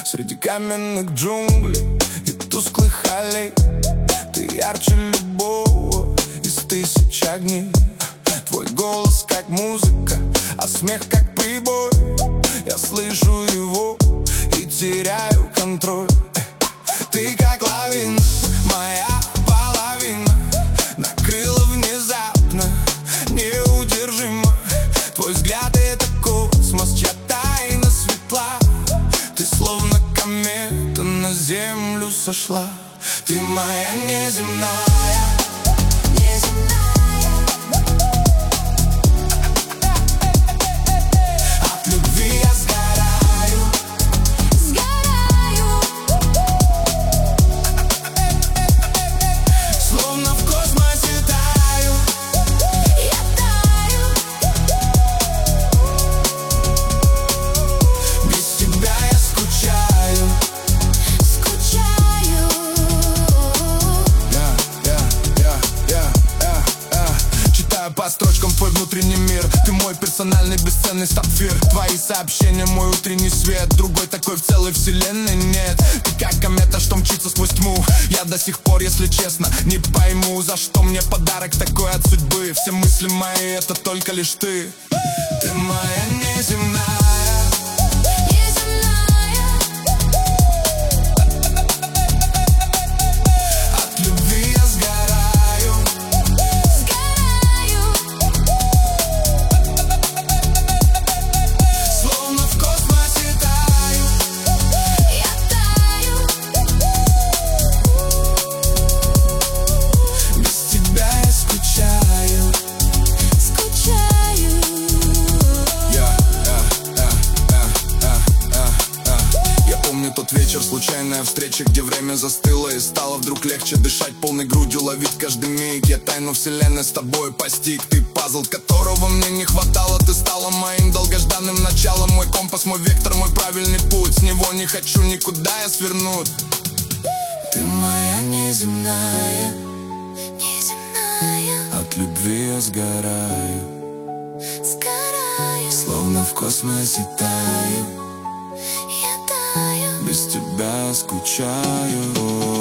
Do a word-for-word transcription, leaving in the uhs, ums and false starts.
среди каменных джунглей и тусклых аллей. Ты ярче любого из тысяч огней. Твой голос как музыка, а смех как прибой. Я слышу его и теряю контроль. Ты как лавина, моя половина, накрыла внезапно, неудержимо. Твой взгляд — это космос, чья тайна светла. Ты словно комета на землю сошла. Ты моя неземная, неземная. От любви я сгораю, сгораю. Словно в космосе таю, я таю. Без тебя я скучаю, скучаю. Читаю по строчкам твой внутренний мир. Ты мой персональный бесценный сапфир. Твои сообщения — мой утренний свет. Другой такой в целой вселенной нет. Ты как комета, что мчится сквозь тьму. Я до сих пор, если честно, не пойму, за что мне подарок такой от судьбы. Все мысли мои — это только лишь ты. Ты моя неземная. Тот вечер, случайная встреча, где время застыло и стало вдруг легче дышать полной грудью, ловить каждый миг. Я тайну вселенной с тобой постиг. Ты пазл, которого мне не хватало. Ты стала моим долгожданным началом. Мой компас, мой вектор, мой правильный путь. С него не хочу никуда я свернуть. Ты моя неземная, неземная. От любви я сгораю, сгораю. Словно в космосе таю, без тебя скучаю.